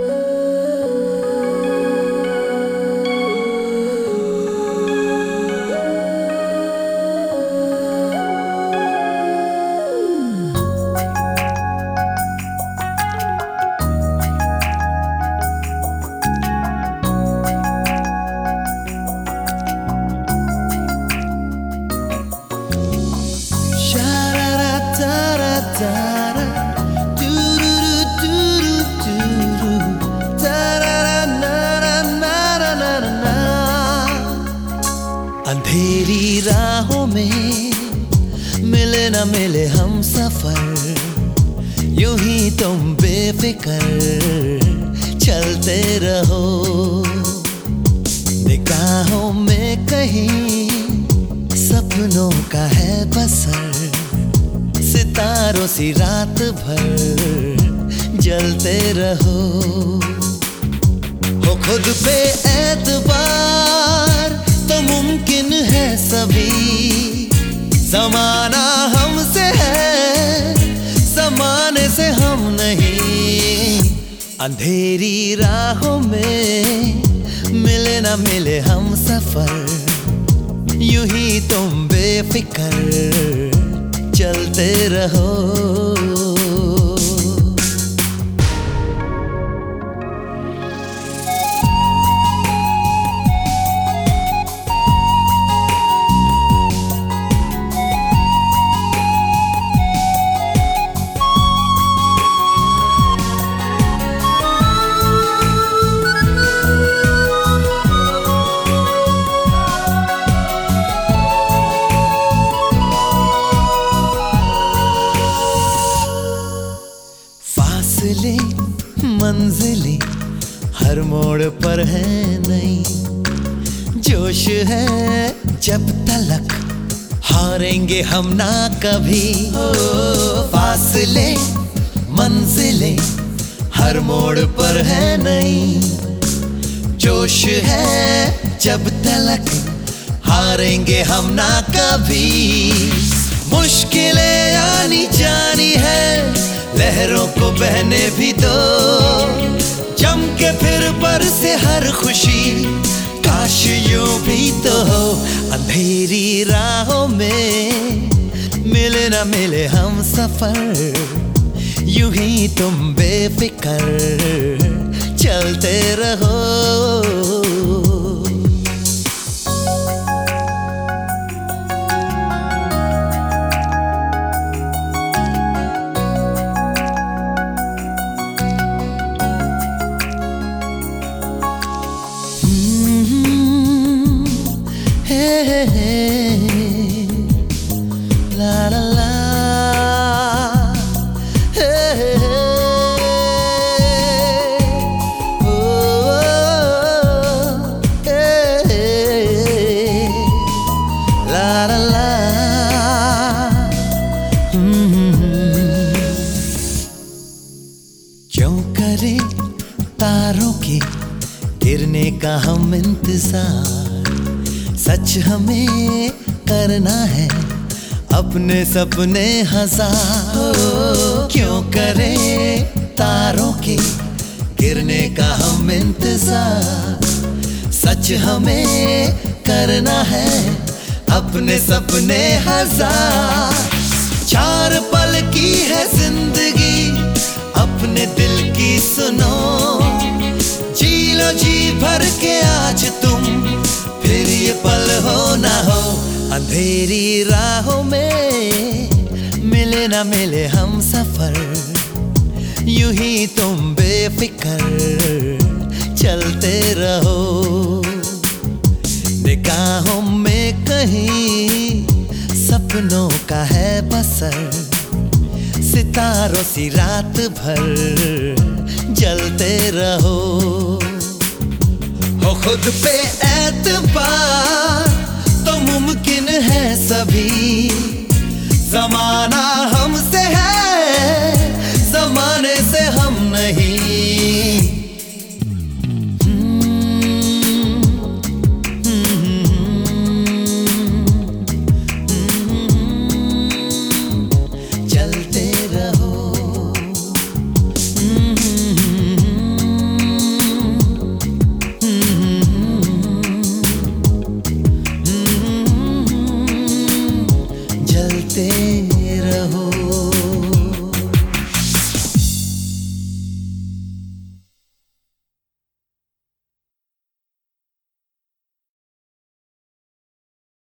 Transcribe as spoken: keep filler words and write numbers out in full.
अंधेरी राहों में मिले न मिले हम सफर, यूं ही तुम बेफिक्र चलते रहो। निगाहों में कहीं सपनों का है बसर, सितारों सी रात भर जलते रहो। हो खुद पे एतबार तो मुमकिन है सभी, ज़माना हमसे है ज़माने से हम नहीं। अंधेरी राहों में मिले न मिले हम सफर, यूं ही तुम बेफिक्र चलते रहो। मंजिलें हर मोड़ पर है नई, जोश है जब तलक हारेंगे हम ना कभी। ओ फासले मंजिलें हर मोड़ पर है नई, जोश है जब तलक हारेंगे हम ना कभी। मुश्किलें आनी जानी है, लहरों को बहने भी दो, जम के फिर बरसे हर खुशी, काश यूं भी तो हो। अंधेरी राहों में मिले न मिले हम सफर, यूं ही तुम बेफिक्र चलते रहो। La la la, hey, hey, oh, hey, hey, la la la, क्यों करे तारों के गिरने का हम इंतजार, सच हमें करना है अपने सपने हजार। क्यों करें तारों के गिरने का हम इंतजार, सच हमें करना है अपने सपने हजार। चार पल की है जिंदगी अपने दिल की सुनो, जी लो जी भर के आज तुम, फिर ये पल हो ना हो। अंधेरी राहों में मिले न मिले हम सफर, यूं ही तुम बेफिक्र चलते रहो। निगाहों में कहीं सपनों का है बसर, सितारों सी रात भर जलते रहो। हो खुद पे एतबार तो मुमकिन है सभी, ज़माना हमसे है ज़माने से हम नहीं। चलते रहो। रहो।